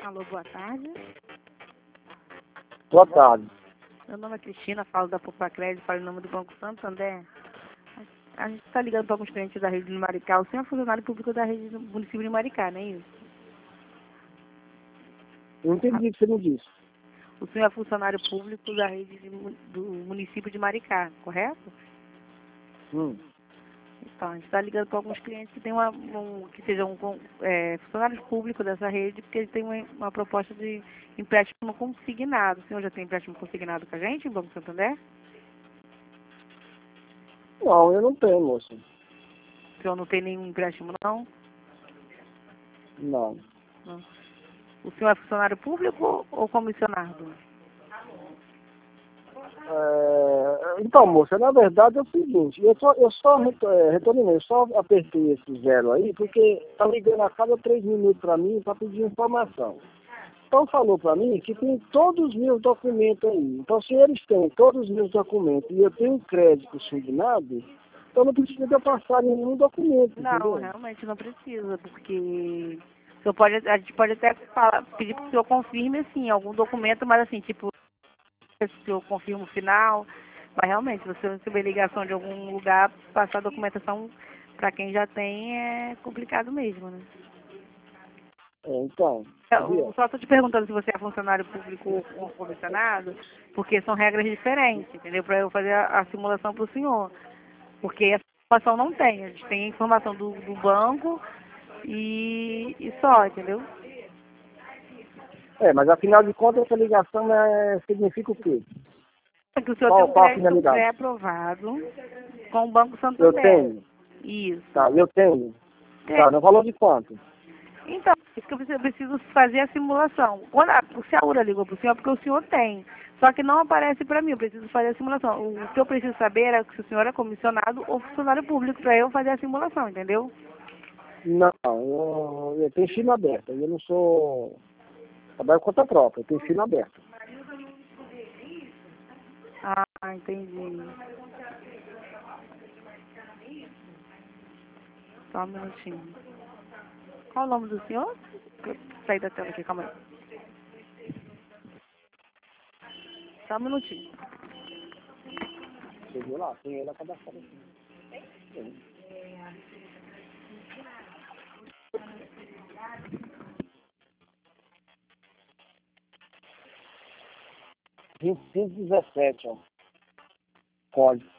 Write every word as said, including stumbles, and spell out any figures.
Alô, boa tarde. Boa tarde. Meu nome é Cristina, falo da Popacred, falo em nome do Banco Santander. A gente está ligando para alguns clientes da rede de Maricá. O senhor é funcionário público da rede do município de Maricá, não é isso? Eu não entendi o que você me disse. O senhor é funcionário público da rede de, do município de Maricá, correto? Hum. Então, a gente está ligando para alguns clientes que, tem uma, um, que sejam é, funcionários públicos dessa rede, porque eles têm uma, uma proposta de empréstimo consignado. O senhor já tem empréstimo consignado com a gente, em Banco Santander? Não, eu não tenho, moça. O senhor não tem nenhum empréstimo, não? Não. Não. O senhor é funcionário público ou comissionado? É, então, moça, na verdade é o seguinte, eu só, eu só reto- é, retornei, eu só apertei esse zero aí, porque tá ligando a cada três minutos para mim para pedir informação. Então falou para mim que tem todos os meus documentos aí. Então se eles têm todos os meus documentos e eu tenho crédito signado, então não precisa de eu passar nenhum documento, Não, entendeu? realmente não precisa, porque o senhor pode, a gente pode até falar, pedir para que o senhor confirme, assim, algum documento, mas assim, tipo, se o senhor confirma o final, mas realmente, se você receber ligação de algum lugar, passar a documentação para quem já tem é complicado mesmo, né? É, então, Eu sabia? só estou te perguntando se você é funcionário público ou comissionado, porque são regras diferentes, entendeu? Para eu fazer a, a simulação para o senhor. Porque essa informação não tem. A gente tem a informação do, do banco e, e só, entendeu? É, mas afinal de contas essa ligação é, significa o quê? É que o senhor tem Qual, um qual a crédito finalidade? pré-aprovado com o Banco Eu Santander. tenho. Isso. Tá, eu tenho. Tem. Tá, no valor de quanto? Então, isso que eu preciso, eu preciso fazer a simulação. Quando a, se a Aura ligou para o senhor, é porque o senhor tem. Só que não aparece para mim, eu preciso fazer a simulação. O que eu preciso saber é se o senhor é comissionado ou funcionário público para eu fazer a simulação, entendeu? Não, eu, eu tenho firma aberta. Eu não sou. Trabalho com conta própria, eu tenho firma aberta. Ah, entendi. Só um minutinho. Qual o nome do senhor? Eu saí da tela aqui, calma aí. Só um minutinho. Você viu lá? Tem ela cadastrada aqui. Tem. vinte e cinco dezessete, ó. Código.